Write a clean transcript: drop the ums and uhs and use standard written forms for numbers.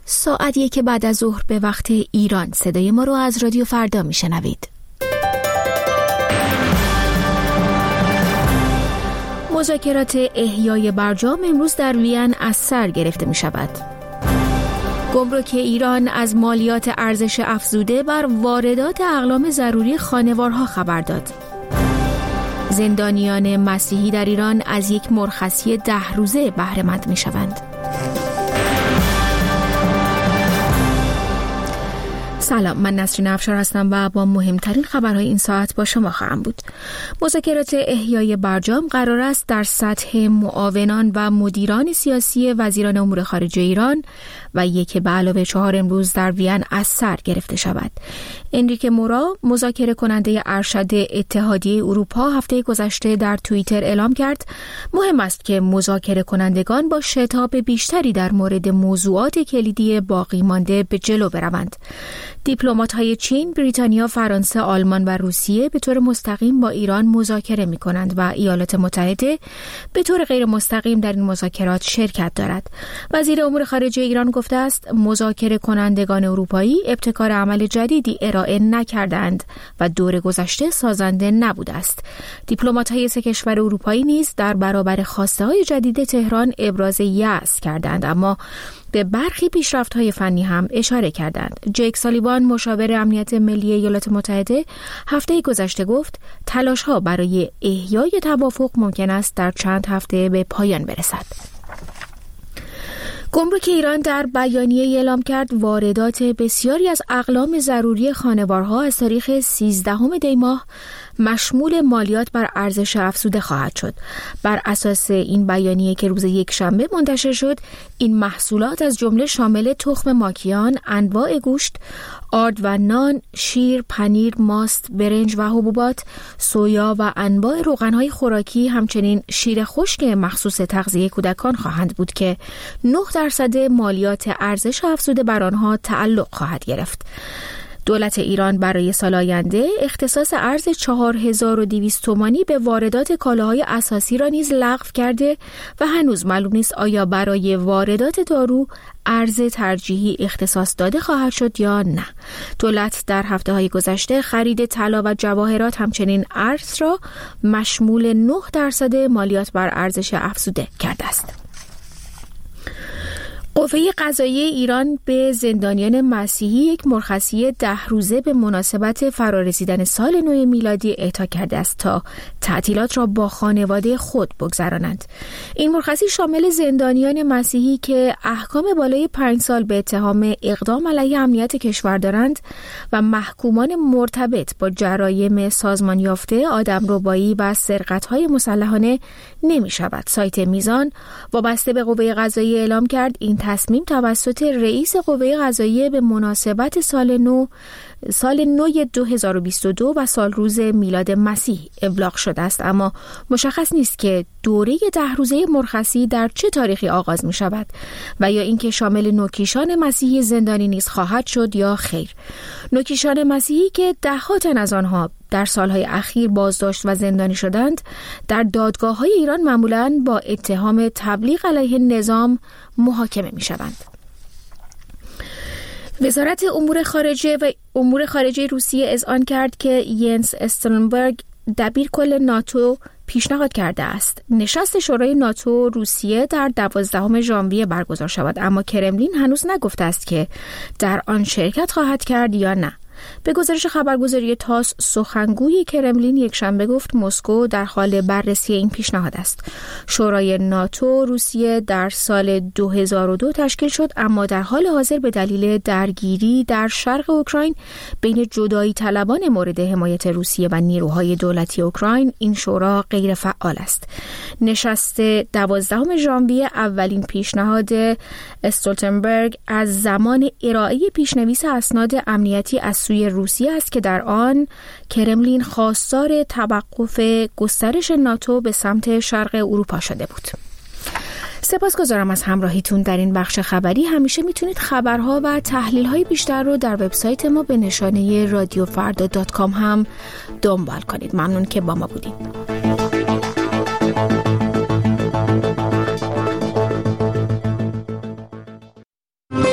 ساعت 1 بعد از ظهر به وقت ایران. صدای ما رو از رادیو فردا میشنوید. مذاکرات احیای برجام امروز در وین از سر گرفته می شود. گمرک ایران از مالیات ارزش افزوده بر واردات اقلام ضروری خانوارها خبر داد. زندانیان مسیحی در ایران از یک مرخصی 10 روزه بهره مند می شوند. سلام، من نسرین افشار هستم و با مهمترین خبرهای این ساعت با شما خواهم بود. مذاکرات احیای برجام قرار است در سطح معاونان و مدیران سیاسی وزیران امور خارجه ایران و 1 به علاوه 4 امروز در وین از سر گرفته شود. انریک مورا، مذاکره کننده ارشد اتحادیه اروپا، هفته گذشته در توییتر اعلام کرد مهم است که مذاکره کنندگان با شتاب بیشتری در مورد موضوعات کلیدی باقی مانده به جلو بروند. دیپلمات‌های چین، بریتانیا، فرانسه، آلمان و روسیه به طور مستقیم با ایران مذاکره می‌کنند و ایالات متحده به طور غیر مستقیم در این مذاکرات شرکت دارد. وزیر امور خارجه ایران گفته است مذاکره کنندگان اروپایی ابتکار عمل جدیدی ارائه نکردند و دور گذشته سازنده نبوده است. دیپلمات‌های 3 کشور اروپایی نیز در برابر خواسته‌های جدید تهران ابراز یأس کردند، اما به برخی پیشرفت‌های فنی هم اشاره کردند. جیک سالیوان، مشاور امنیت ملی ایالات متحده، هفته گذشته گفت تلاش‌ها برای احیای توافق ممکن است در چند هفته به پایان برسد. گمرک ایران در بیانیه اعلام کرد واردات بسیاری از اقلام ضروری خانوارها از تاریخ 13 دی ماه مشمول مالیات بر ارزش افزوده خواهد شد. بر اساس این بیانیه که روز یکشنبه منتشر شد، این محصولات از جمله شامل تخم ماکیان، انواع گوشت، آرد و نان، شیر، پنیر، ماست، برنج و حبوبات، سویا و انواع روغن‌های خوراکی، همچنین شیر خشک مخصوص تغذیه کودکان خواهند بود که 9% مالیات ارزش افزوده بر آنها تعلق خواهد گرفت. دولت ایران برای سال آینده اختصاص ارز 4200 تومانی به واردات کالاهای اساسی را نیز لغو کرده و هنوز معلوم نیست آیا برای واردات دارو ارز ترجیحی اختصاص داده خواهد شد یا نه. دولت در هفته‌های گذشته خرید طلا و جواهرات همچنین ارز را مشمول 9% مالیات بر ارزش افزوده کرده است. قوه قضاییه ایران به زندانیان مسیحی یک مرخصی 10 روزه به مناسبت فرارسیدن سال نو میلادی اعطا کرده است تا تعطیلات را با خانواده خود بگذرانند. این مرخصی شامل زندانیان مسیحی که احکام بالای 5 سال به اتهام اقدام علیه امنیت کشور دارند و محکومان مرتبط با جرایم سازمان یافته، آدمربایی و سرقت‌های مسلحانه نمی شود. سایت میزان وابسته به قوه قضاییه اعلام کرد این تصمیم توسط رئیس قوه قضاییه به مناسبت سال نو 2022 و سال روز میلاد مسیح ابلاغ شده است، اما مشخص نیست که دوره 10 روزه مرخصی در چه تاریخی آغاز می شود و یا اینکه شامل نوکیشان مسیحی زندانی نیز خواهد شد یا خیر. نوکیشان مسیحی که 10 تن از آنها در سالهای اخیر بازداشت و زندانی شدند، در دادگاه‌های ایران معمولاً با اتهام تبلیغ علیه نظام محاکمه می شوند. وزارت امور خارجه روسیه اذعان کرد که ینس استولتنبرگ، دبیر کل ناتو، پیشنهاد کرده است نشست شورای ناتو روسیه در 12 ژانویه برگزار شود، اما کرملین هنوز نگفته است که در آن شرکت خواهد کرد یا نه. به گزارش خبرگزاری تاس، سخنگوی کرملین یکشنبه گفت مسکو در حال بررسی این پیشنهاد است. شورای ناتو روسیه در سال 2002 تشکیل شد، اما در حال حاضر به دلیل درگیری در شرق اوکراین بین جدایی طلبان مورد حمایت روسیه و نیروهای دولتی اوکراین این شورا غیر فعال است. نشست 12 ژانویه اولین پیشنهاد استولتنبرگ از زمان ارائه پیشنویس اسناد امنیتی از سوی روسیه است که در آن کرملین خواستار توقف گسترش ناتو به سمت شرق اروپا شده بود. سپاسگزارم از همراهیتون در این بخش خبری. همیشه میتونید خبرها و تحلیل‌های بیشتر رو در وبسایت ما به نشانه radiofarda.com هم دنبال کنید. ممنون که با ما بودید.